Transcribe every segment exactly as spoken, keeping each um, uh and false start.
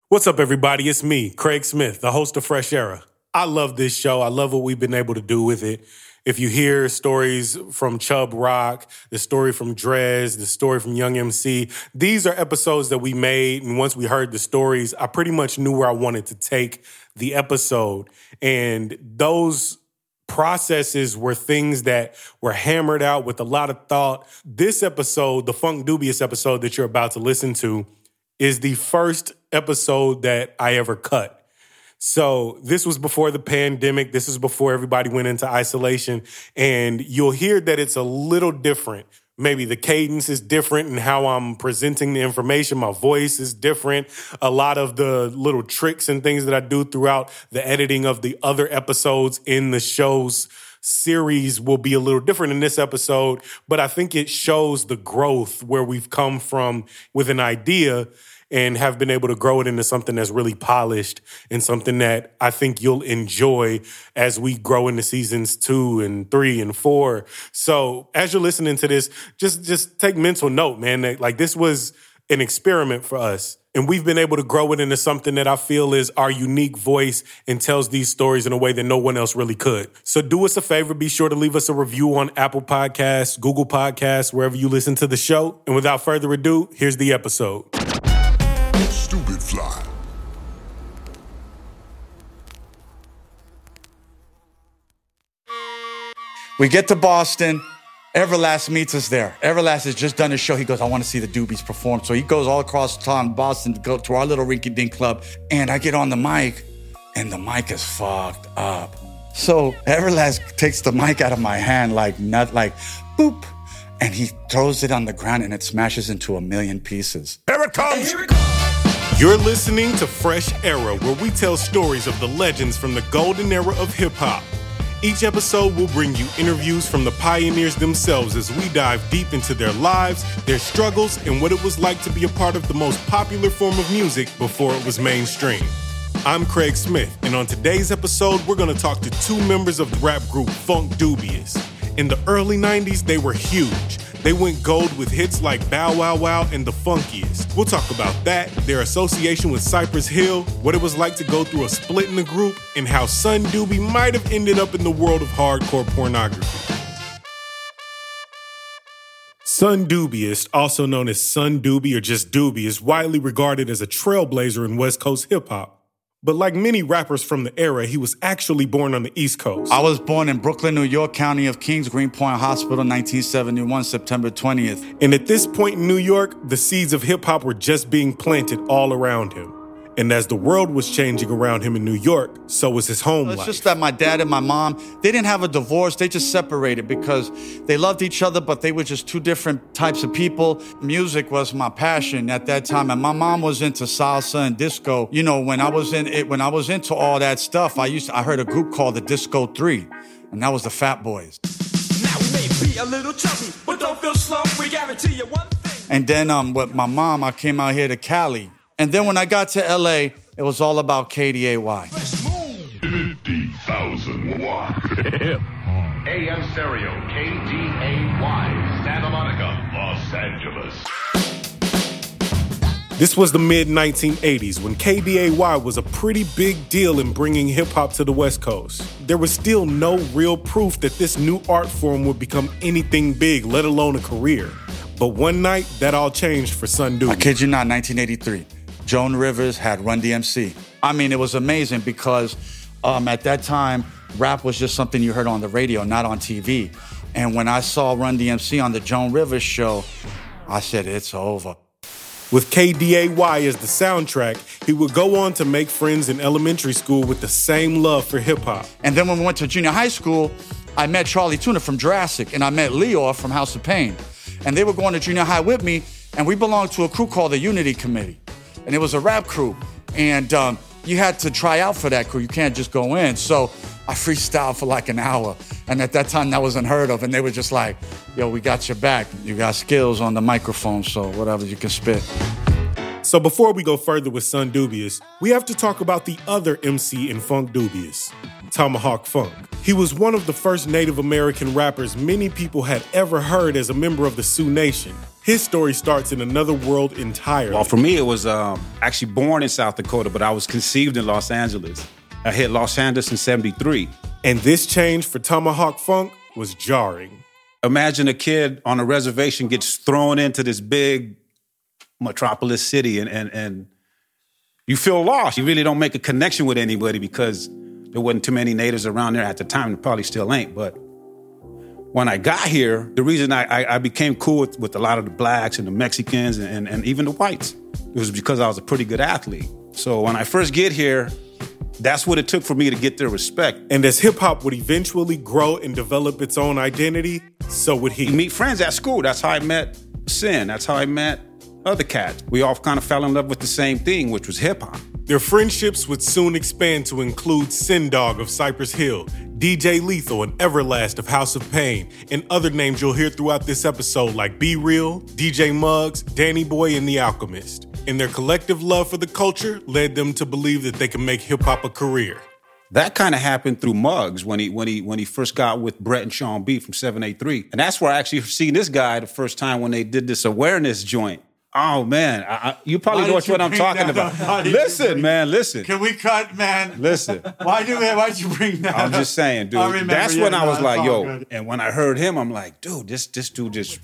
What's up, everybody? It's me, Craig Smith, the host of Fresh Era. I love this show. I love what we've been able to do with it. If you hear stories from Chubb Rock, the story from Drez, the story from Young M C, these are episodes that we made, and once we heard the stories, I pretty much knew where I wanted to take the episode. And those processes were things that were hammered out with a lot of thought. This episode, the Funk Dubious episode that you're about to listen to, is the first episode that I ever cut. So this was before the pandemic. This is before everybody went into isolation. And you'll hear that it's a little different. Maybe the cadence is different in how I'm presenting the information. My voice is different. A lot of the little tricks and things that I do throughout the editing of the other episodes in the show's series will be a little different in this episode. But I think it shows the growth where we've come from with an idea and have been able to grow it into something that's really polished and something that I think you'll enjoy as we grow into seasons two and three and four. So as you're listening to this, just, just take mental note, man. That, like, this was an experiment for us. And we've been able to grow it into something that I feel is our unique voice and tells these stories in a way that no one else really could. So do us a favor. Be sure to leave us a review on Apple Podcasts, Google Podcasts, wherever you listen to the show. And without further ado, here's the episode. Stupid Fly. We get to Boston. Everlast meets us there. Everlast has just done a show. He goes, I want to see the Doobies perform. So he goes all across town, Boston, to go to our little rinky-dink club. And I get on the mic, and the mic is fucked up. So Everlast takes the mic out of my hand like not like boop, and he throws it on the ground, and it smashes into a million pieces. Here it comes. Here it comes. You're listening to Fresh Era, where we tell stories of the legends from the golden era of hip-hop. Each episode will bring you interviews from the pioneers themselves as we dive deep into their lives, their struggles, and what it was like to be a part of the most popular form of music before it was mainstream. I'm Craig Smith, and on today's episode, we're going to talk to two members of the rap group Funk Dubious. In the early nineties, they were huge. They went gold with hits like Bow Wow Wow and The Funkiest. We'll talk about that, their association with Cypress Hill, what it was like to go through a split in the group, and how Son Doobie might have ended up in the world of hardcore pornography. Son Dubious, also known as Son Doobie or just Doobie, is widely regarded as a trailblazer in West Coast hip-hop. But like many rappers from the era, he was actually born on the East Coast. I was born in Brooklyn, New York, County of Kings, Greenpoint Hospital, nineteen seventy-one, September twentieth. And at this point in New York, the seeds of hip-hop were just being planted all around him. And as the world was changing around him in New York, so was his home It's life. just that my dad and my mom, they didn't have a divorce. They just separated because they loved each other, but they were just two different types of people. Music was my passion at that time. And my mom was into salsa and disco. You know, when I was in it, when I was into all that stuff, I used to, I heard a group called the Disco Three, and that was the Fat Boys. Now we may be a little chubby, but don't feel slow. We guarantee you one thing. And then um, with my mom, I came out here to Cali. And then when I got to L A, it was all about K D A Y. fifty thousand watt. A M Stereo, K D A Y, Santa Monica, Los Angeles. This was the mid nineteen eighties when K D A Y was a pretty big deal in bringing hip-hop to the West Coast. There was still no real proof that this new art form would become anything big, let alone a career. But one night, that all changed for Son Doobie. I kid you not, nineteen eighty-three. Joan Rivers had Run D M C. I mean, it was amazing because um, at that time, rap was just something you heard on the radio, not on T V. And when I saw Run D M C on the Joan Rivers show, I said, it's over. With K D A Y as the soundtrack, he would go on to make friends in elementary school with the same love for hip-hop. And then when we went to junior high school, I met Charlie Tuna from Jurassic, and I met Leo from House of Pain. And they were going to junior high with me, and we belonged to a crew called the Unity Committee. And it was a rap crew. And um, you had to try out for that crew. You can't just go in. So I freestyled for like an hour. And at that time, that was unheard of. And they were just like, yo, we got your back. You got skills on the microphone, so whatever, you can spit. So before we go further with Son Dubious, we have to talk about the other M C in Funk Dubious, Tomahawk Funk. He was one of the first Native American rappers many people had ever heard as a member of the Sioux Nation. his story starts in another world entirely. Well, for me, it was um, actually born in South Dakota, but I was conceived in Los Angeles. I hit Los Angeles in seventy-three. And this change for Tomahawk Funk was jarring. Imagine a kid on a reservation gets thrown into this big metropolis city and, and, and you feel lost. You really don't make a connection with anybody because there wasn't too many natives around there at the time. There probably still ain't. But when I got here, the reason I, I, I became cool with, with a lot of the blacks and the Mexicans and, and, and even the whites, it was because I was a pretty good athlete. So when I first get here, that's what it took for me to get their respect. And as hip-hop would eventually grow and develop its own identity, so would he. You meet friends at school. That's how I met Sin. That's how I met other cats. We all kind of fell in love with the same thing, which was hip-hop. Their friendships would soon expand to include Sin Dog of Cypress Hill, D J Lethal and Everlast of House of Pain, and other names you'll hear throughout this episode like Be Real, D J Muggs, Danny Boy, and The Alchemist. And their collective love for the culture led them to believe that they could make hip-hop a career. That kind of happened through Muggs when he when he when he first got with Brett and Sean B from seven eight three. And that's where I actually seen this guy the first time when they did this awareness joint. Oh, man. I, I, you probably Why know did what you I'm bring talking that about. up? Why did you Listen, bring- man, listen. Can we cut, man? Listen. Why do that? Why'd you bring that I'm up? just saying, dude. I remember, That's yeah, when I no, was it's like, all yo. good. And when I heard him, I'm like, dude, this this dude just,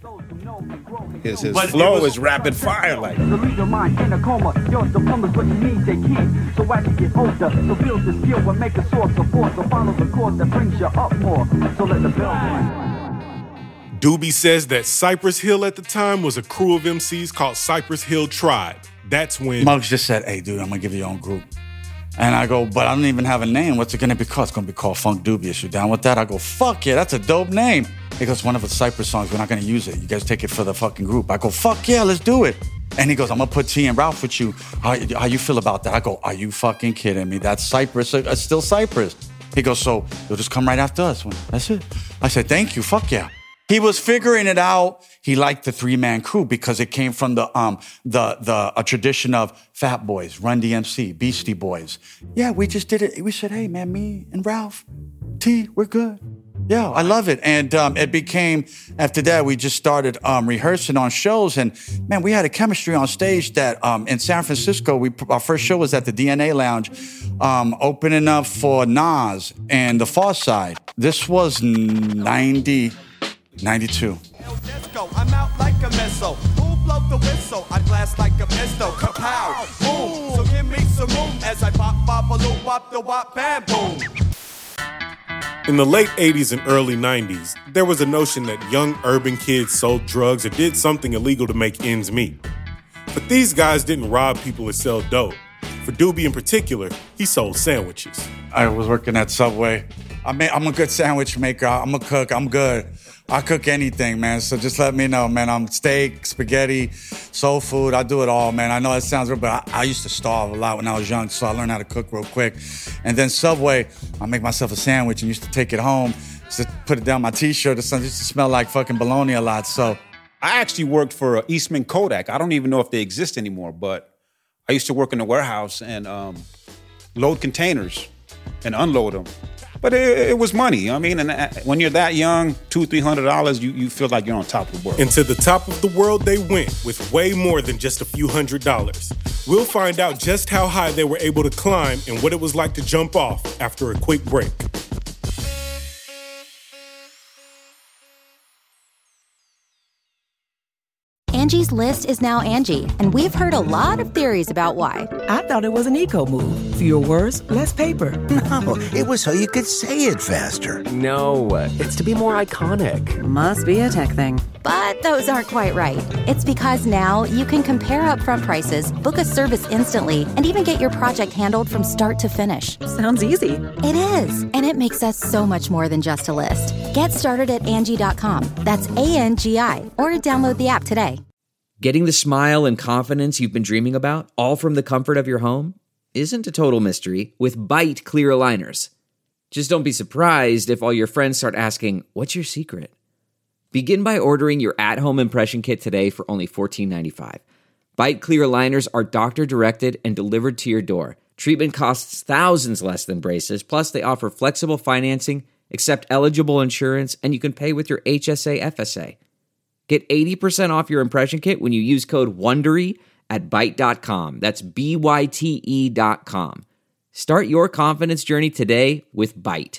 his, his But it flow was- is rapid fire. Like, So leave your mind in a coma. Your diploma's what you need, they keep. So as you get older, so build the skill and make a source of force. So follow the course that brings you up more. So let the bell ring. Doobie says that Cypress Hill at the time was a crew of M Cs called Cypress Hill Tribe. That's when Muggs just said, hey, dude, I'm going to give you your own group. And I go, but I don't even have a name. What's it going to be called? It's going to be called Funk Dubious. You down with that? I go, fuck yeah, that's a dope name. He goes, one of the Cypress songs, we're not going to use it. You guys take it for the fucking group. I go, fuck yeah, let's do it. And he goes, I'm going to put T and Ralph with you. How, how you feel about that? I go, are you fucking kidding me? That's Cypress. It's still Cypress. He goes, so you'll just come right after us. That's it. I said, thank you. Fuck yeah. He was figuring it out. He liked the three-man crew because it came from the um the the a tradition of Fat Boys, Run D M C, Beastie Boys. Yeah, we just did it. We said, hey man, me and Ralph, T, we're good. Yeah, I love it. And um, it became, after that, we just started um, rehearsing on shows. And man, we had a chemistry on stage that um, in San Francisco, we our first show was at the D N A Lounge, um, opening up for Nas and The Far Side. This was ninety, ninety-two. I'm out like a missile. Who blow the whistle? I blast like a pistol. Kapow! Boom! So give me some room as I pop, bop, a loop, bop, the wop, bam, boom. in the late eighties and early nineties, there was a notion that young urban kids sold drugs or did something illegal to make ends meet. But these guys didn't rob people or sell dope. For Doobie in particular, he sold sandwiches. I was working at Subway. I mean, I'm a good sandwich maker. I'm a cook. I'm good. I cook anything, man. So just let me know, man. I'm steak, spaghetti, soul food. I do it all, man. I know it sounds real, but I, I used to starve a lot when I was young, so I learned how to cook real quick. And then Subway, I make myself a sandwich and used to take it home, just put it down my T-shirt or something. It used to smell like fucking bologna a lot. So I actually worked for uh, Eastman Kodak. I don't even know if they exist anymore, but I used to work in the warehouse and um, load containers and unload them. But it, it was money, you know what I mean? And when you're that young, two, three hundred dollars, you, you feel like you're on top of the world. And to the top of the world they went with way more than just a few hundred dollars. We'll find out just how high they were able to climb and what it was like to jump off after a quick break. Angie's List is now Angie, and we've heard a lot of theories about why. I thought it was an eco move. Fewer words, less paper. No, it was so you could say it faster. No, it's to be more iconic. Must be a tech thing. But those aren't quite right. It's because now you can compare upfront prices, book a service instantly, and even get your project handled from start to finish. Sounds easy. It is, and it makes us so much more than just a list. Get started at Angie dot com. That's A N G I, or download the app today. Getting the smile and confidence you've been dreaming about, all from the comfort of your home, isn't a total mystery with Byte clear aligners. Just don't be surprised if all your friends start asking, "What's your secret?" Begin by ordering your at-home impression kit today for only fourteen ninety-five. Byte clear aligners are doctor-directed and delivered to your door. Treatment costs thousands less than braces, plus they offer flexible financing, accept eligible insurance, and you can pay with your H S A F S A. Get eighty percent off your impression kit when you use code WONDERY at byte dot com. That's B Y T E dot com. Start your confidence journey today with Byte.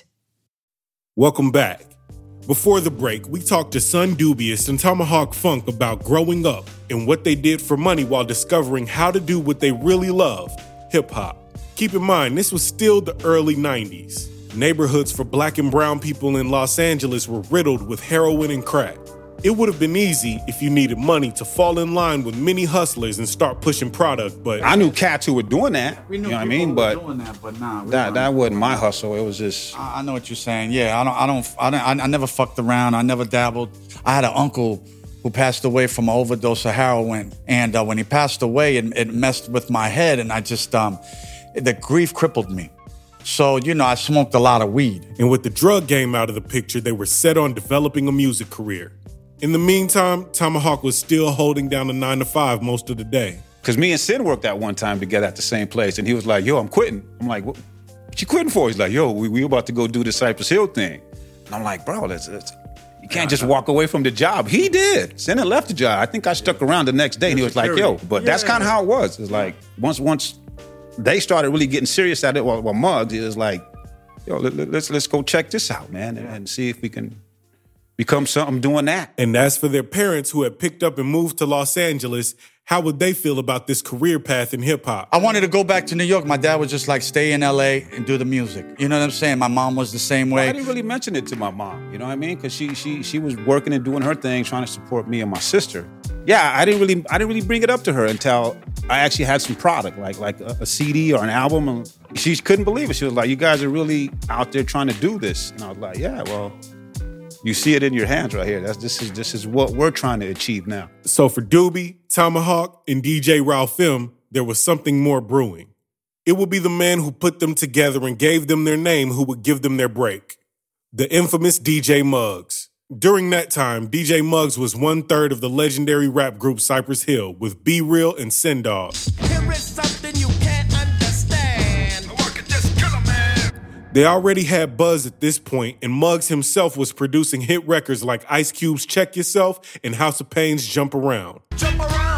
Welcome back. Before the break, we talked to Son Dubious and Tomahawk Funk about growing up and what they did for money while discovering how to do what they really love, hip-hop. Keep in mind, this was still the early nineties. Neighborhoods for black and brown people in Los Angeles were riddled with heroin and crack. It would have been easy if you needed money to fall in line with many hustlers and start pushing product, but... I knew cats who were doing that, We knew you know what I people mean? who But were doing that, but nah, we that, weren't. that wasn't my hustle. It was just... I I know what you're saying. Yeah, I don't, I don't, I don't, I never fucked around. I never dabbled. I had an uncle who passed away from an overdose of heroin, and uh, when he passed away, it, it messed with my head, and I just, um, the grief crippled me. So, you know, I smoked a lot of weed. And with the drug game out of the picture, they were set on developing a music career. In the meantime, Tomahawk was still holding down a nine to five most of the day. Because me and Sin worked at one time together at the same place, and he was like, yo, I'm quitting. I'm like, what, what you quitting for? He's like, yo, we, we about to go do the Cypress Hill thing. And I'm like, bro, that's, that's, you can't just walk away from the job. He did. Sin had left the job. I think I stuck around the next day, and he was like, yo, but that's kind of how it was. It's like, once once they started really getting serious at it, well, well Muggs, it was like, yo, let, let, let's let's go check this out, man, and, and see if we can become something doing that. And as for their parents who had picked up and moved to Los Angeles, how would they feel about this career path in hip-hop? I wanted to go back to New York. My dad was just like, stay in L A and do the music. You know what I'm saying? My mom was the same way. Well, I didn't really mention it to my mom, you know what I mean? Because she she she was working and doing her thing, trying to support me and my sister. Yeah, I didn't really I didn't really bring it up to her until I actually had some product, like like a, a C D or an album. And she couldn't believe it. She was like, you guys are really out there trying to do this. And I was like, yeah, well, you see it in your hands right here. That's this is this is what we're trying to achieve now. So for Doobie, Tomahawk, and D J Ralphim, there was something more brewing. It would be the man who put them together and gave them their name who would give them their break. The infamous D J Muggs. During that time, D J Muggs was one-third of the legendary rap group Cypress Hill with B Real and Sin Dog. Here is something you can't understand. I work at this killer man. They already had buzz at this point, and Muggs himself was producing hit records like Ice Cube's Check Yourself and House of Pain's Jump Around. Jump around.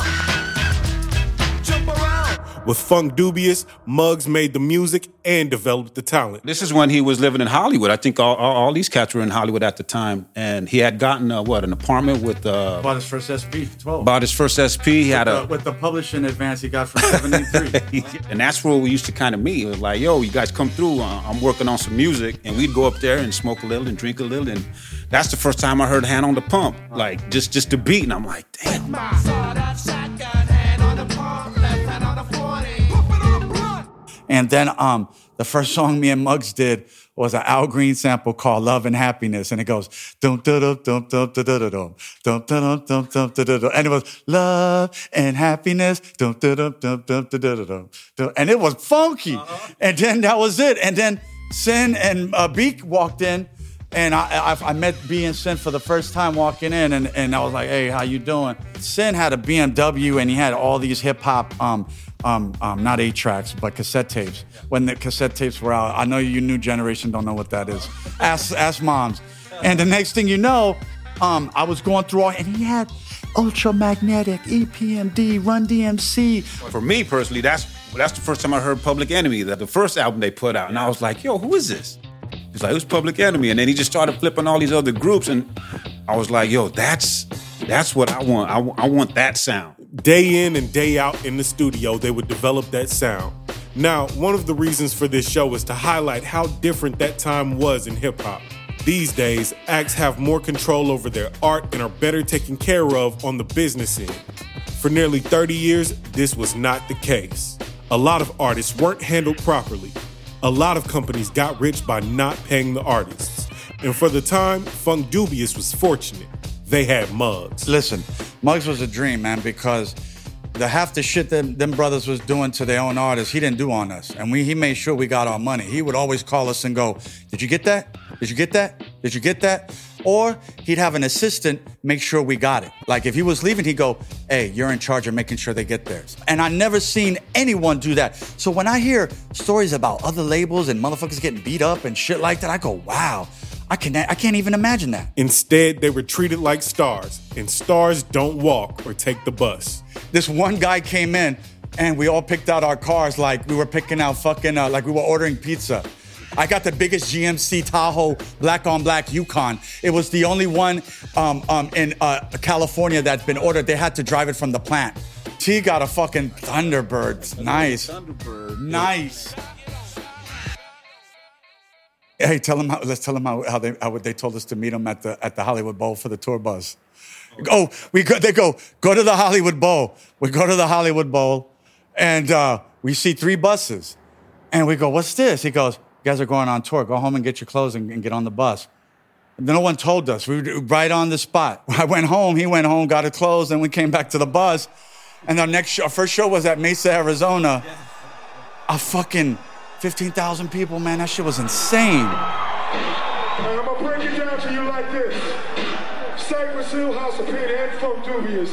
Jump around. With Funk Dubious, Muggs made the music and developed the talent. This is when he was living in Hollywood. I think all, all, all these cats were in Hollywood at the time. And he had gotten, uh, what, an apartment with... Uh, Bought his first S P, twelve. Bought his first S P. He had with a... The, with the publishing advance he got from seventy-three. And that's where we used to kind of meet. It was like, yo, you guys come through. Uh, I'm working on some music. And we'd go up there and smoke a little and drink a little. And that's the first time I heard Hand on the Pump. Like, just, just the beat. And I'm like, damn. And then um, the first song me and Muggs did was an Al Green sample called Love and Happiness. And it goes, dum dum dum dum dum dum dum dum dum dum dum dum dum. And it was love and happiness. Dum dum dum dum dum dum dum. And it was funky. And then that was it. And then Sin and uh, Beak walked in. And I, I I met B and Sin for the first time walking in, and, and I was like, hey, how you doing? Sin had a B M W, and he had all these hip-hop, um, um, um, not eight tracks, but cassette tapes. When the cassette tapes were out, I know you new generation don't know what that is. Ask, ask moms. And the next thing you know, um, I was going through all, and he had Ultramagnetic, E P M D, Run D M C. For me personally, that's that's the first time I heard Public Enemy, the, the first album they put out. And I was like, yo, who is this? He's like, it was Public Enemy. And then he just started flipping all these other groups. And I was like, yo, that's that's what I want. I, I want that sound. Day in and day out in the studio, they would develop that sound. Now, one of the reasons for this show is to highlight how different that time was in hip-hop. These days, acts have more control over their art and are better taken care of on the business end. For nearly thirty years, this was not the case. A lot of artists weren't handled properly. A lot of companies got rich by not paying the artists. And for the time, Funk Dubious was fortunate. They had Muggs. Listen, Muggs was a dream, man, because the half the shit that them brothers was doing to their own artists, he didn't do on us. And we, he made sure we got our money. He would always call us and go, did you get that? Did you get that? Did you get that? Or he'd have an assistant make sure we got it. Like if he was leaving, he'd go, hey, you're in charge of making sure they get theirs. And I never seen anyone do that. So when I hear stories about other labels and motherfuckers getting beat up and shit like that, I go, wow. I can I can't even imagine that. Instead, they were treated like stars, and stars don't walk or take the bus. This one guy came in, and we all picked out our cars like we were picking out fucking, uh, like we were ordering pizza. I got the biggest G M C Tahoe black on black Yukon. It was the only one um, um, in uh, California that's been ordered. They had to drive it from the plant. T got a fucking Thunderbird. Nice. Thunderbird. Nice. Hey, tell them how, let's tell them how, how they how they told us to meet them at the at the Hollywood Bowl for the tour bus. Oh, we go, they go, go to the Hollywood Bowl. We go to the Hollywood Bowl, and uh, we see three buses. And we go, what's this? He goes, you guys are going on tour. Go home and get your clothes and, and get on the bus. No one told us. We were right on the spot. I went home. He went home, got his clothes, and we came back to the bus. And our next show, our first show was at Mesa, Arizona. A fucking fifteen thousand people, man. That shit was insane. And I'm going to break it down to you like this. Cypress Hill, House of Pain, and Funk Dubious.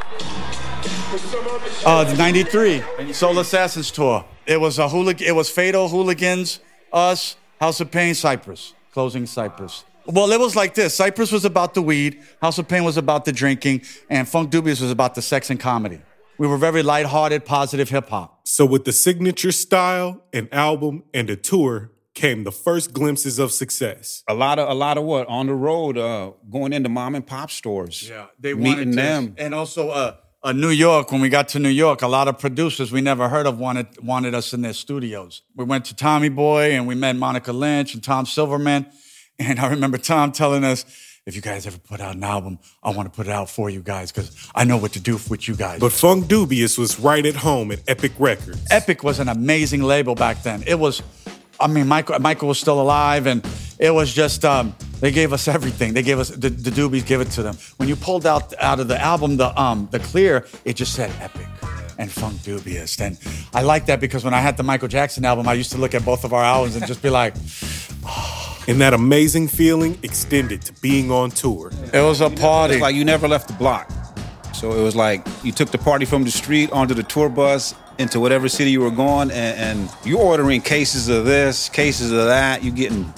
Uh, the ninety-three Soul Assassins tour. It was a hoolig- It was Fatal, Hooligans, us, House of Pain, Cypress. Closing Cypress. Well, it was like this. Cypress was about the weed. House of Pain was about the drinking. And Funk Dubious was about the sex and comedy. We were very lighthearted, positive hip-hop. So with the signature style, an album, and a tour came the first glimpses of success. A lot of a lot of what? On the road, uh, going into mom and pop stores. Yeah, they meeting wanted to, them. And also uh, uh, New York, when we got to New York, a lot of producers we never heard of wanted wanted us in their studios. We went to Tommy Boy and we met Monica Lynch and Tom Silverman. And I remember Tom telling us, if you guys ever put out an album, I want to put it out for you guys because I know what to do with you guys. But Funk Dubious was right at home at Epic Records. Epic was an amazing label back then. It was, I mean, Michael Michael was still alive, and it was just, um, they gave us everything. They gave us, the, the Doobies gave it to them. When you pulled out out of the album, the um, the clear, it just said Epic and Funk Dubious. And I like that because when I had the Michael Jackson album, I used to look at both of our albums and just be like, oh. And that amazing feeling extended to being on tour. It was a party. It's like you never left the block. So it was like you took the party from the street onto the tour bus into whatever city you were going, and, and you're ordering cases of this, cases of that. You're getting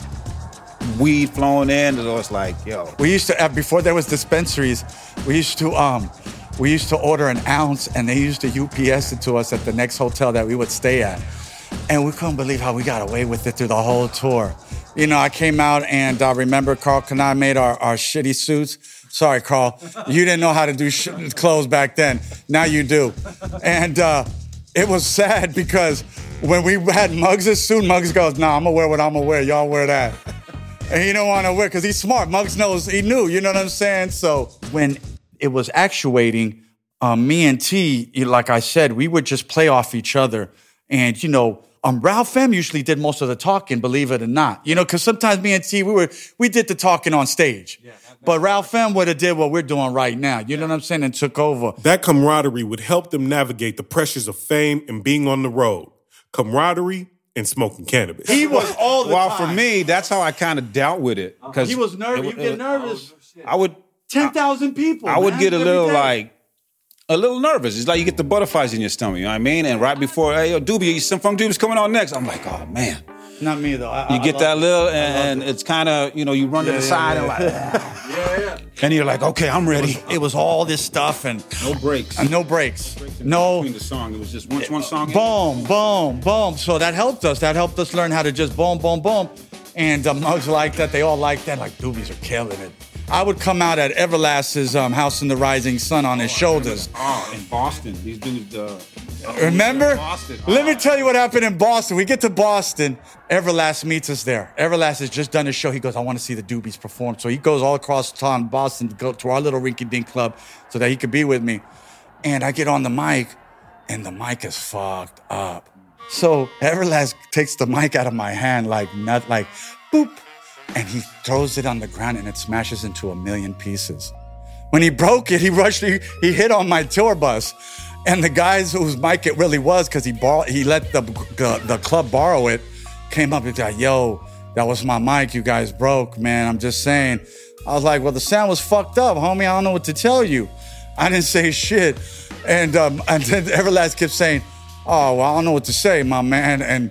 weed flowing in. So it's like, yo. We used to, before there was dispensaries, we used to um, we used to order an ounce, and they used to U P S it to us at the next hotel that we would stay at. And we couldn't believe how we got away with it through the whole tour. You know, I came out and I uh, remember Carl and I made our, our shitty suits. Sorry, Carl. You didn't know how to do sh- clothes back then. Now you do. And uh, it was sad because when we had Muggs' suit, Muggs goes, nah, I'm going to wear what I'm going to wear. Y'all wear that. And he don't want to wear because he's smart. Muggs knows, he knew, you know what I'm saying? So when it was actuating, um, me and T, like I said, we would just play off each other. And, you know, Um, Ralph M usually did most of the talking, believe it or not. You know, because sometimes me and T, we were we did the talking on stage. Yeah, that, but Ralph M would have did what we're doing right now. You yeah. know what I'm saying? And took over. That camaraderie would help them navigate the pressures of fame and being on the road. Camaraderie and smoking cannabis. He was all the well, time. Well, for me, that's how I kind of dealt with it. He was nervous. You get nervous. I would. ten thousand people. I man, would get a little day. like, a little nervous. It's like you get the butterflies in your stomach, you know what I mean? And right before, hey, yo, Doobie, some Funk Dubious coming on next. I'm like, oh, man. Not me, though. I, you I, get I that it. little, and, and it. it's kind of, you know, you run yeah, to the yeah, side yeah. and like, yeah, yeah. And you're like, okay, I'm ready. It was, it was all this stuff and no breaks. And no breaks. No. Between the song, it was just once one song. Boom, boom, boom. So that helped us. That helped us learn how to just boom, boom, boom. And the Mugs like that. They all like that. Like, Doobies are killing it. I would come out at Everlast's um, House in the Rising Sun on his oh, shoulders. Oh, in Boston. These dudes, uh... Remember? Boston. Let me tell you what happened in Boston. We get to Boston. Everlast meets us there. Everlast has just done his show. He goes, I want to see the Doobies perform. So he goes all across town, Boston, to go to our little rinky-dink club so that he could be with me. And I get on the mic, and the mic is fucked up. So Everlast takes the mic out of my hand like, not like, boop. And he throws it on the ground, and it smashes into a million pieces. When he broke it, he rushed, he, he hit on my tour bus. And the guys whose mic it really was, because he borrowed, he let the, the the club borrow it, came up and said, yo, that was my mic you guys broke, man. I'm just saying. I was like, well, the sound was fucked up, homie. I don't know what to tell you. I didn't say shit. And, um, and then Everlast kept saying, oh, well, I don't know what to say, my man. And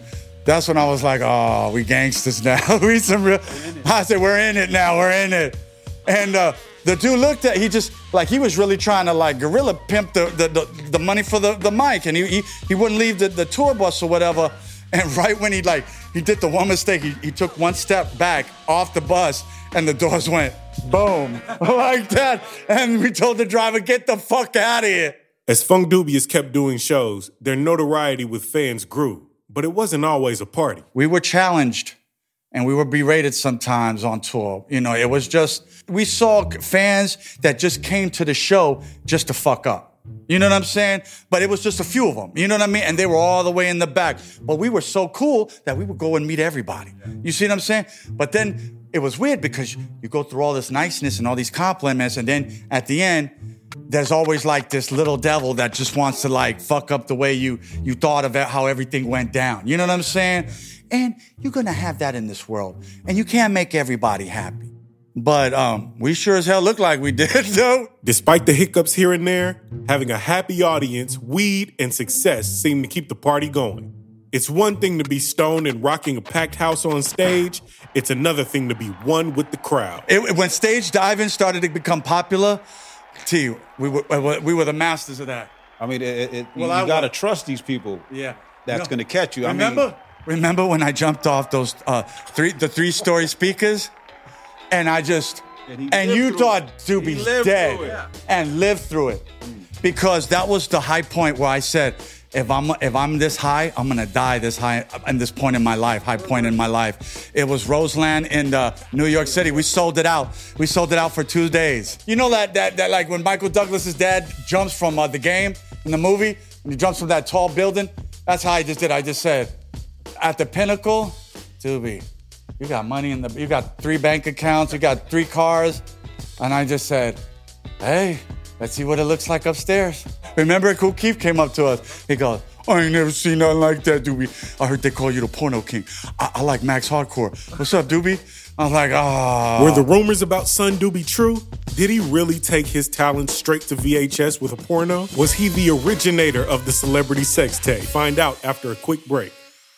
That's when I was like, oh, we gangsters now. we some real. I said, we're in it now. We're in it. And uh, the dude looked at, he just, like, he was really trying to, like, gorilla pimp the the, the, the money for the, the mic. And he, he he wouldn't leave the, the tour bus or whatever. And right when he, like, he did the one mistake, he, he took one step back off the bus, and the doors went boom, like that. And we told the driver, get the fuck out of here. As Funk Dubious kept doing shows, their notoriety with fans grew, but it wasn't always a party. We were challenged, and we were berated sometimes on tour. You know, it was just, we saw fans that just came to the show just to fuck up. You know what I'm saying? But it was just a few of them. You know what I mean? And they were all the way in the back. But we were so cool that we would go and meet everybody. You see what I'm saying? But then it was weird because you go through all this niceness and all these compliments, and then at the end, there's always like this little devil that just wants to like fuck up the way you you thought of it, how everything went down. You know what I'm saying? And you're gonna have that in this world. And you can't make everybody happy. But um, we sure as hell look like we did, though. Despite the hiccups here and there, having a happy audience, weed, and success seem to keep the party going. It's one thing to be stoned and rocking a packed house on stage. It's another thing to be one with the crowd. It, when stage diving started to become popular, T, we were, we were the masters of that. I mean, it, it, well, you I got to was. trust these people. Yeah. That's you know, going to catch you. Remember? I mean, remember when I jumped off those uh, three, the three-story speakers? And I just, and, and you thought Doobie's dead and lived through it. Because that was the high point where I said, if I'm if I'm this high, I'm gonna die this high at this point in my life, high point in my life. It was Roseland in uh, New York City. We sold it out. We sold it out for two days. You know that that, that like when Michael Douglas's dad jumps from uh, the game in the movie, and he jumps from that tall building? That's how I just did. I just said, at the pinnacle, Doobie, you got money in the, you got three bank accounts, you got three cars. And I just said, hey, let's see what it looks like upstairs. Remember, Kool Keith came up to us. He goes, I ain't never seen nothing like that, Doobie. I heard they call you the porno king. I, I like Max Hardcore. What's up, Doobie? I was like, ah. Oh. Were the rumors about Son Doobie true? Did he really take his talent straight to V H S with a porno? Was he the originator of the celebrity sex tape? Find out after a quick break.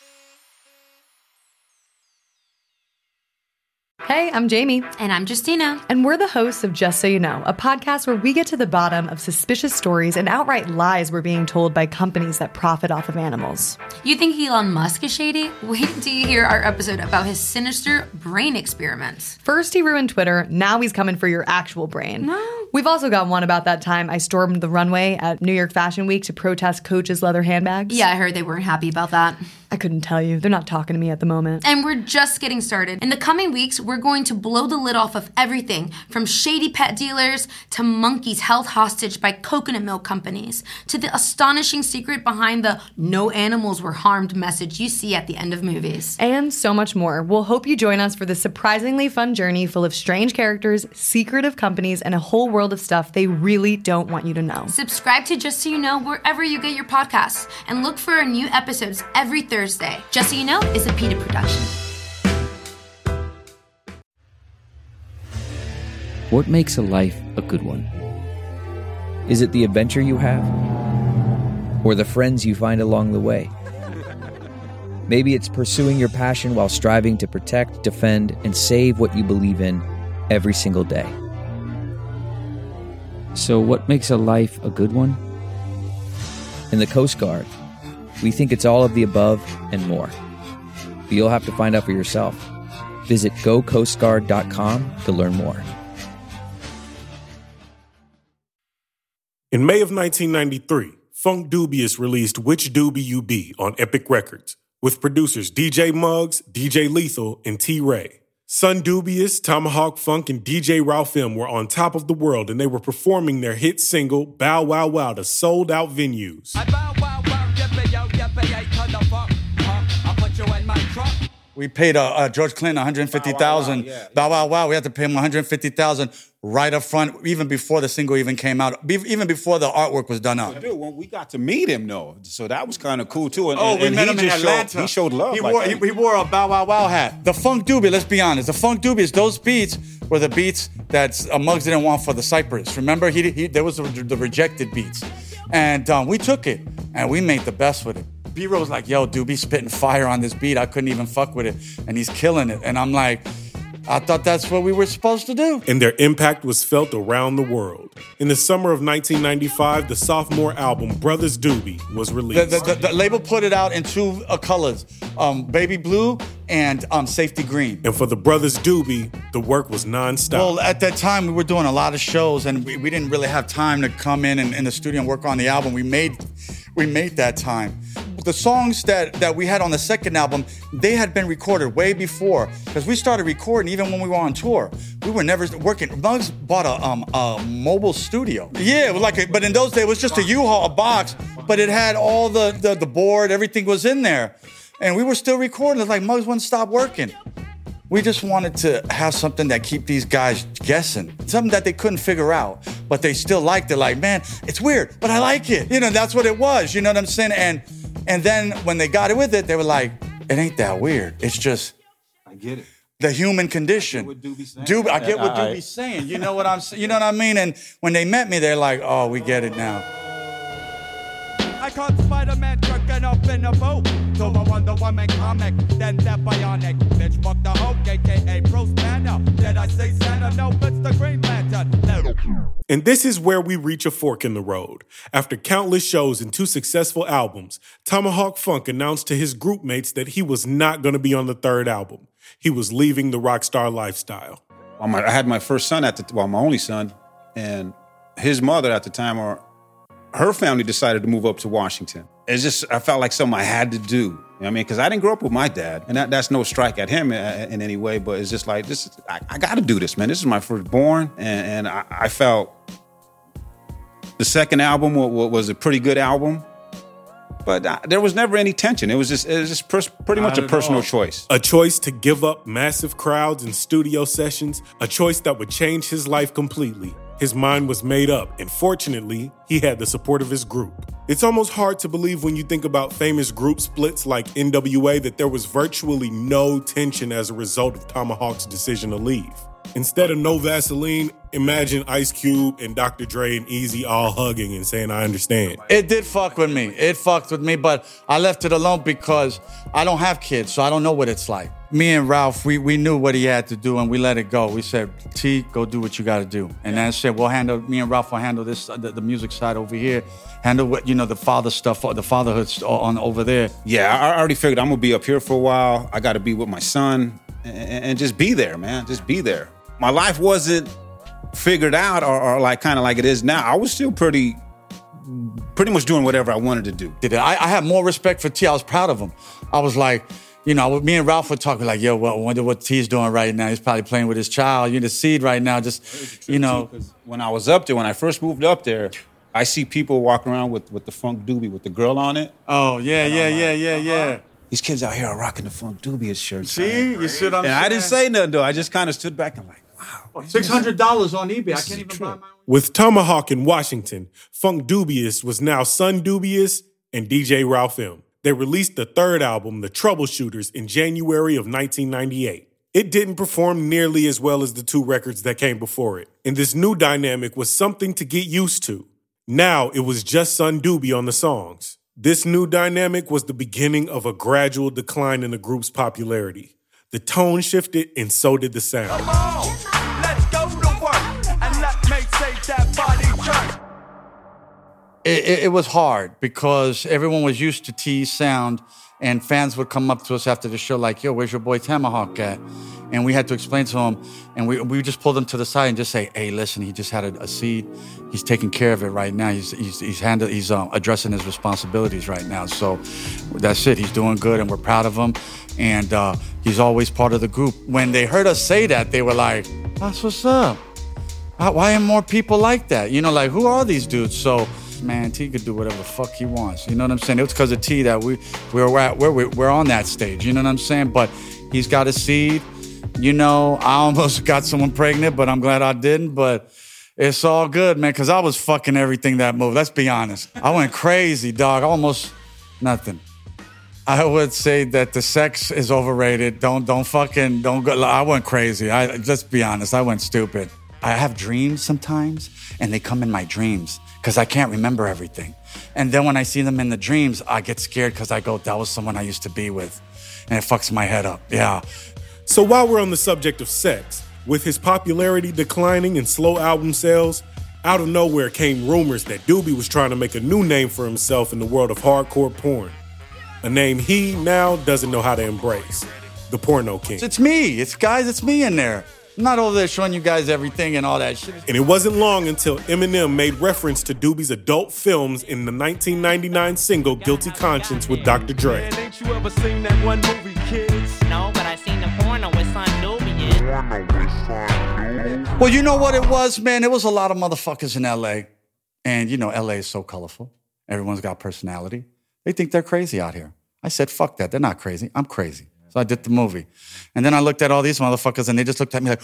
Hey, I'm Jamie. And I'm Justina. And we're the hosts of Just So You Know, a podcast where we get to the bottom of suspicious stories and outright lies we're being told by companies that profit off of animals. You think Elon Musk is shady? Wait until you hear our episode about his sinister brain experiments. First he ruined Twitter, now he's coming for your actual brain. No. We've also got one about that time I stormed the runway at New York Fashion Week to protest Coach's leather handbags. Yeah, I heard they weren't happy about that. I couldn't tell you. They're not talking to me at the moment. And we're just getting started. In the coming weeks, we're going to blow the lid off of everything from shady pet dealers to monkeys held hostage by coconut milk companies to the astonishing secret behind the no animals were harmed message you see at the end of movies. And so much more. We'll hope you join us for this surprisingly fun journey full of strange characters, secretive companies, and a whole world of stuff they really don't want you to know. Subscribe to Just So You Know wherever you get your podcasts and look for our new episodes every Thursday. Thursday. Just So You Know is a PETA production. What makes a life a good one? Is it the adventure you have? Or the friends you find along the way? Maybe it's pursuing your passion while striving to protect, defend, and save what you believe in every single day. So what makes a life a good one? In the Coast Guard, we think it's all of the above and more. But you'll have to find out for yourself. Visit go coast guard dot com to learn more. In May of nineteen ninety-three, Funk Dubious released Which Doobie You Be on Epic Records, with producers D J Muggs, D J Lethal, and T-Ray. Son Dubious, Tomahawk Funk, and D J Ralph M were on top of the world, and they were performing their hit single, Bow Wow Wow, to sold-out venues. We paid uh, uh, George Clinton one hundred fifty thousand dollars. Bow, wow, wow. We had to pay him one hundred fifty thousand dollars right up front, even before the single even came out, be- even before the artwork was done up. Dude, well, we got to meet him, though. So that was kind of cool, too. And, oh, and, we and met he him in just Atlanta. Showed, he showed love. He, like wore, he, he wore a Bow Wow Wow hat. The Funk Doobie, let's be honest, the Funk Doobies, those beats were the beats that uh, Muggs didn't want for the Cypress. Remember, he, he there was the, the rejected beats. And um, we took it, and we made the best with it. B-Roll's like, yo, dude, he's spitting fire on this beat. I couldn't even fuck with it. And he's killing it. And I'm like, I thought that's what we were supposed to do. And their impact was felt around the world. In the summer of nineteen ninety-five, the sophomore album, Brothers Doobie, was released. The, the, the, the label put it out in two uh, colors, um, baby blue and um, safety green. And for the Brothers Doobie, the work was nonstop. Well, at that time, we were doing a lot of shows, and we, we didn't really have time to come in and, in the studio and work on the album. We made we made that time. The songs that, that we had on the second album, they had been recorded way before, because we started recording even when we were on tour. We were never working. Muggs bought a, um, a mobile studio. Yeah, it was like, a, but in those days, it was just a U-Haul, a box, but it had all the, the, the board, everything was in there. And we were still recording. It's like Muggs wouldn't stop working. We just wanted to have something that keep these guys guessing, something that they couldn't figure out, but they still liked it. Like, man, it's weird, but I like it. You know, that's what it was. You know what I'm saying? And and then when they got it with it, they were like, it ain't that weird. It's just, I get it. The human condition. I get what Doobie's saying. Doobie, I get what I, Doobie's saying. You know what I'm saying? You know what I mean? And when they met me, they're like, oh, we get it now. I caught Spider-Man jerking up in a boat. To my Wonder Woman comic, then that bionic. Bitch, fuck the Hulk, a k a Bruce Banner. Did I say Santa? No, it's the Green Lantern. No. And this is where we reach a fork in the road. After countless shows and two successful albums, Tomahawk Funk announced to his group mates that he was not going to be on the third album. He was leaving the rock star lifestyle. I had my first son at the, well, my only son, and his mother at the time, or her family decided to move up to Washington. It's just, I felt like something I had to do. You know what I mean? Because I didn't grow up with my dad. And that, that's no strike at him in, in any way, but it's just like, this. I, I got to do this, man. This is my firstborn. And, and I, I felt the second album was, was a pretty good album. But I, there was never any tension. It was just, it was just pers- pretty much a personal choice. A choice to give up massive crowds and studio sessions. A choice that would change his life completely. His mind was made up, and fortunately, he had the support of his group. It's almost hard to believe when you think about famous group splits like N W A that there was virtually no tension as a result of Tomahawk's decision to leave. Instead of no Vaseline, imagine Ice Cube and Doctor Dre and Eazy all hugging and saying, I understand. It did fuck with me. It fucked with me, but I left it alone because I don't have kids, so I don't know what it's like. Me and Ralph, we, we knew what he had to do, and we let it go. We said, T, go do what you got to do. And then I said, we'll handle, me and Ralph will handle this, the, the music side over here, handle what, you know, the father stuff, the fatherhood st- on over there. Yeah, I already figured I'm going to be up here for a while. I got to be with my son and, and just be there, man. Just be there. My life wasn't figured out or, or like kind of like it is now. I was still pretty, pretty much doing whatever I wanted to do. I, I had more respect for T. I was proud of him. I was like, you know, me and Ralph would talk like, yo, well, I wonder what T's doing right now. He's probably playing with his child. You're the seed right now. Just, you know. When I was up there, when I first moved up there, I see people walking around with, with the Funk Doobie with the girl on it. Oh, yeah, yeah, like, yeah, yeah, yeah. These kids out here are rocking the Funk Doobie shirt. See? You see what I'm and saying? I didn't say nothing, though. I just kind of stood back and like, wow. six hundred dollars on eBay. I can't even buy my own. With Tomahawk in Washington, Funk Dubious was now Son Dubious and D J Ralph M. They released the third album, The Troubleshooters, in January of nineteen ninety-eight. It didn't perform nearly as well as the two records that came before it, and this new dynamic was something to get used to. Now it was just Son Doobie on the songs. This new dynamic was the beginning of a gradual decline in the group's popularity. The tone shifted, and so did the sound. Come on, let's go to work, and let me say that body jerk. It, it, it was hard because everyone was used to T's sound, and fans would come up to us after the show like, yo, where's your boy Tomahawk at? And we had to explain to him, and we we just pulled him to the side and just say, hey, listen, he just had a, a seed. He's taking care of it right now. He's he's he's, handle, he's um, addressing his responsibilities right now. So that's it. He's doing good, and we're proud of him. And uh, he's always part of the group. When they heard us say that, they were like, that's what's up. Why aren't more people like that? You know, like, who are these dudes? So, man, T could do whatever the fuck he wants. You know what I'm saying? It was because of T that we, we're, at, we're, we're on that stage. You know what I'm saying? But he's got a seed. You know, I almost got someone pregnant, but I'm glad I didn't. But it's all good, man, because I was fucking everything that moved. Let's be honest. I went crazy, dog. Almost nothing. I would say that the sex is overrated. Don't don't fucking, don't go. I went crazy. I, let's be honest. I went stupid. I have dreams sometimes, and they come in my dreams because I can't remember everything. And then when I see them in the dreams, I get scared because I go, that was someone I used to be with. And it fucks my head up. Yeah. So while we're on the subject of sex, with his popularity declining and slow album sales, out of nowhere came rumors that Doobie was trying to make a new name for himself in the world of hardcore porn. A name he now doesn't know how to embrace. The Porno King. It's me. It's guys, it's me in there. I'm not over there showing you guys everything and all that shit. And it wasn't long until Eminem made reference to Doobie's adult films in the nineteen ninety-nine single Guilty Conscience with Doctor Dre. Man, ain't you ever seen that one movie, kids? No, but I seen the porno with Son Doobie in. Well, you know what it was, man? There was a lot of motherfuckers in L A. And, you know, L A is so colorful. Everyone's got personality. They think they're crazy out here. I said, fuck that. They're not crazy. I'm crazy. So I did the movie. And then I looked at all these motherfuckers and they just looked at me like,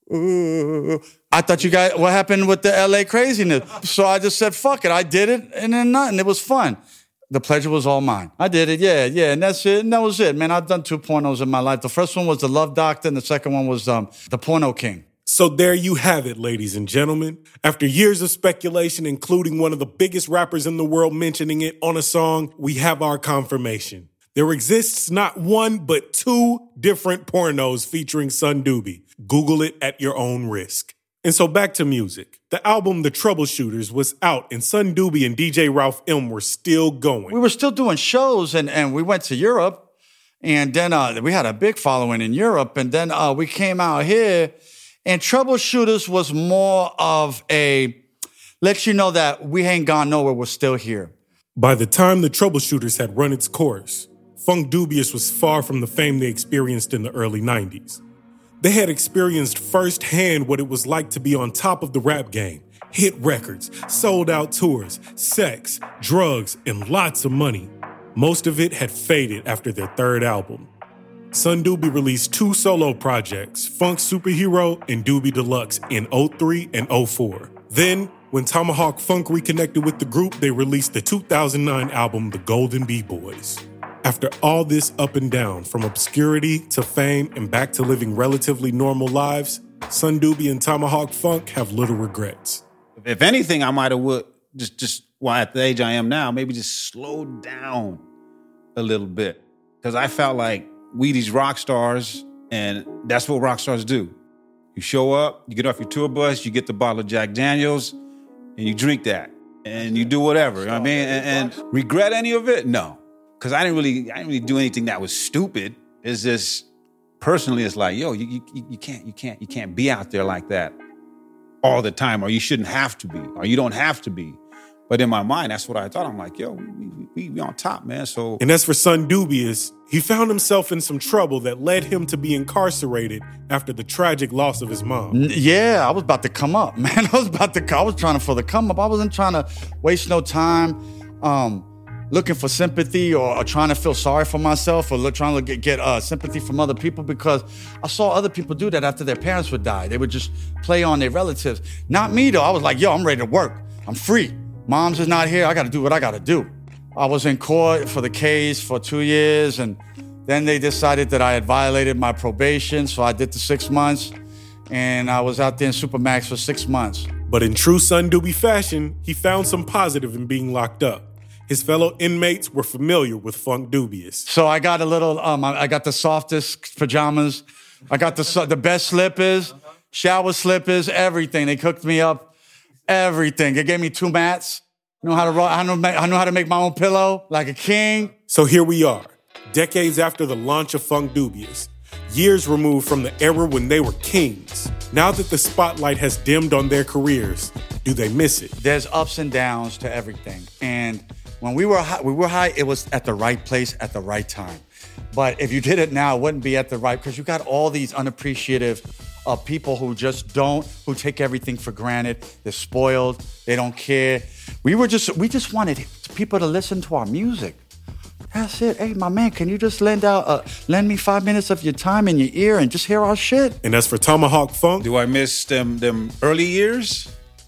ooh. I thought you guys, what happened with the L A craziness? So I just said, fuck it. I did it and then nothing. It was fun. The pleasure was all mine. I did it, yeah, yeah. And that's it. And that was it, man. I've done two pornos in my life. The first one was The Love Doctor and the second one was um, The Porno King. So there you have it, ladies and gentlemen. After years of speculation, including one of the biggest rappers in the world mentioning it on a song, we have our confirmation. There exists not one, but two different pornos featuring Son Doobie. Google it at your own risk. And so back to music. The album The Troubleshooters was out and Son Doobie and D J Ralph M were still going. We were still doing shows and, and we went to Europe and then uh, we had a big following in Europe and then uh, we came out here and Troubleshooters was more of a, let you know that we ain't gone nowhere, we're still here. By the time The Troubleshooters had run its course, Funkdoobiest was far from the fame they experienced in the early nineties. They had experienced firsthand what it was like to be on top of the rap game. Hit records, sold out tours, sex, drugs, and lots of money. Most of it had faded after their third album. Son Doobie released two solo projects, Funk Superhero and Doobie Deluxe, in oh three and oh four. Then, when Tomahawk Funk reconnected with the group, they released the two thousand nine album, The Golden B-Boys. After all this up and down, from obscurity to fame and back to living relatively normal lives, Son Doobie and Tomahawk Funk have little regrets. If anything, I might have would just just well, at the age I am now, maybe just slow down a little bit. Because I felt like we these rock stars, and that's what rock stars do. You show up, you get off your tour bus, you get the bottle of Jack Daniels, and you drink that. And you do whatever. You know what I mean? And, and regret any of it? No. Because I didn't really I didn't really do anything that was stupid. It's just personally it's like, yo, you, you you can't you can't you can't be out there like that all the time, or you shouldn't have to be, or you don't have to be. But in my mind, that's what I thought. I'm like, yo, we, we, we on top, man. So, and as for Son Doobie, he found himself in some trouble that led him to be incarcerated after the tragic loss of his mom. Yeah, I was about to come up, man. I was about to. I was trying to for the come up. I wasn't trying to waste no time, um, looking for sympathy or, or trying to feel sorry for myself or look, trying to get, get uh, sympathy from other people, because I saw other people do that after their parents would die. They would just play on their relatives. Not me though. I was like, yo, I'm ready to work. I'm free. Mom's is not here. I got to do what I got to do. I was in court for the case for two years, and then they decided that I had violated my probation, so I did the six months, and I was out there in Supermax for six months. But in true Son Doobie fashion, he found some positive in being locked up. His fellow inmates were familiar with Funkdoobiest. So I got a little, um, I got the softest pajamas. I got the the best slippers, shower slippers, everything. They cooked me up. Everything. They gave me two mats. I know how to roll, I know, I know how to make my own pillow like a king. So here we are, decades after the launch of Funkdoobiest, years removed from the era when they were kings. Now that the spotlight has dimmed on their careers, do they miss it? There's ups and downs to everything. And when we were high, we were high, it was at the right place at the right time. But if you did it now, it wouldn't be at the right, because you got all these unappreciative Uh, people who just don't, who take everything for granted. They're spoiled. They don't care. We were just, we just wanted people to listen to our music. That's it. Hey, my man, can you just lend out, uh, lend me five minutes of your time in your ear and just hear our shit? And as for Tomahawk Funk, do I miss them them early years?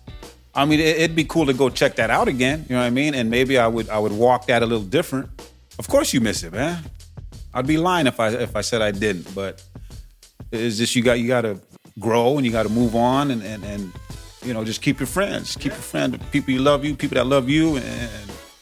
I mean, it, it'd be cool to go check that out again. You know what I mean? And maybe I would I would walk that a little different. Of course, you miss it, man. I'd be lying if I if I said I didn't, but. It's just you got you got to grow and you got to move on and, and, and you know just keep your friends, keep your friends, people you love you, people that love you, and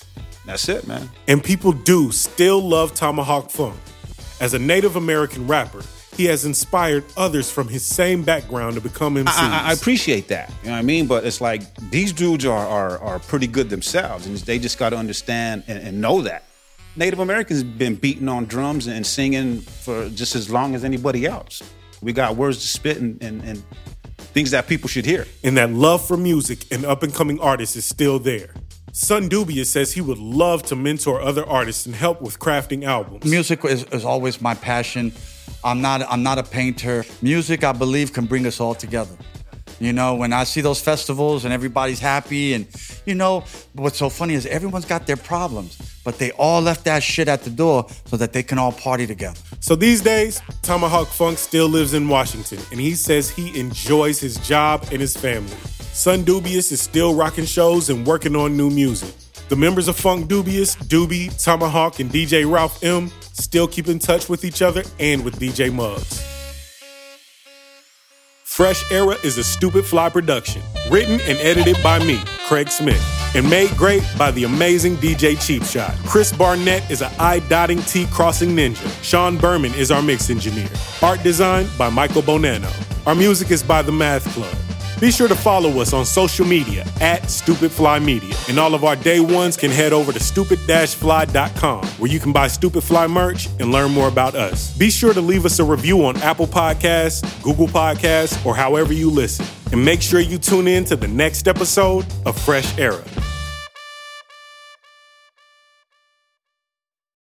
That's it, man. And people do still love Tomahawk Funk. As a Native American rapper, he has inspired others from his same background to become M Cs. I, I, I appreciate that. You know what I mean? But it's like these dudes are are, are pretty good themselves, and they just got to understand and, and know that. Native Americans have been beating on drums and singing for just as long as anybody else. We got words to spit and, and, and things that people should hear. And that love for music and up-and-coming artists is still there. Son Dubious says he would love to mentor other artists and help with crafting albums. Music is, is always my passion. I'm not I'm not a painter. Music, I believe, can bring us all together. You know, when I see those festivals and everybody's happy, and you know, what's so funny is everyone's got their problems, but they all left that shit at the door so that they can all party together. So these days, Tomahawk Funk still lives in Washington, and he says he enjoys his job and his family. Son Dubious is still rocking shows and working on new music. The members of Funk Dubious, Doobie, Tomahawk, and D J Ralph M still keep in touch with each other and with D J Muggs. Fresh Era is a Stupid Fly production, written and edited by me, Craig Smith, and made great by the amazing D J Cheap Shot. Chris Barnett is an I-dotting T-crossing ninja. Sean Berman is our mix engineer. Art design by Michael Bonanno. Our music is by The Math Club. Be sure to follow us on social media at Stupid Fly Media. And all of our day ones can head over to stupid dash fly dot com, where you can buy Stupid Fly merch and learn more about us. Be sure to leave us a review on Apple Podcasts, Google Podcasts, or however you listen. And make sure you tune in to the next episode of Fresh Era.